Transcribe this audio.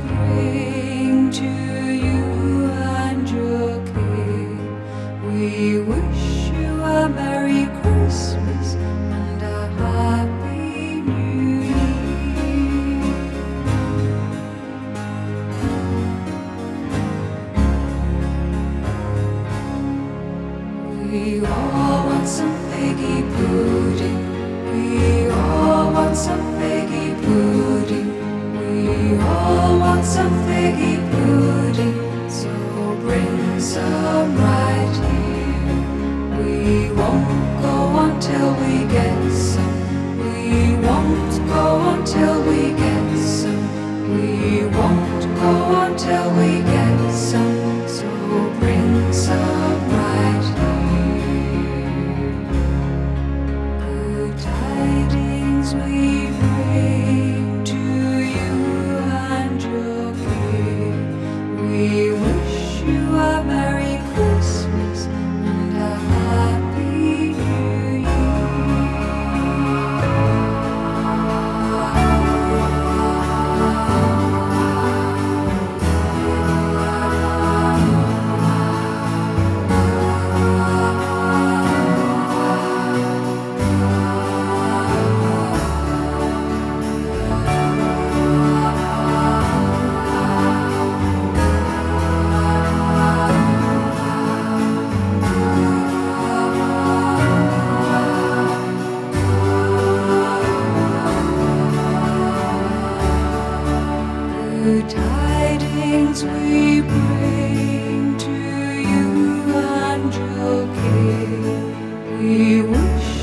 bring to you and your King. We wish you a Merry Christmas and a Happy New Year. We all want some figgy pudding. We all want some figgy pudding. We all want some figgy pudding. So bring some right here. We won't go until we get some. We won't go until we get some. We won't go until we get some. So bring some right here. Good tidings we bring to you and your King. We wish you a Merry Christmas and a Happy New Good tidings we bring to you and your King. We wish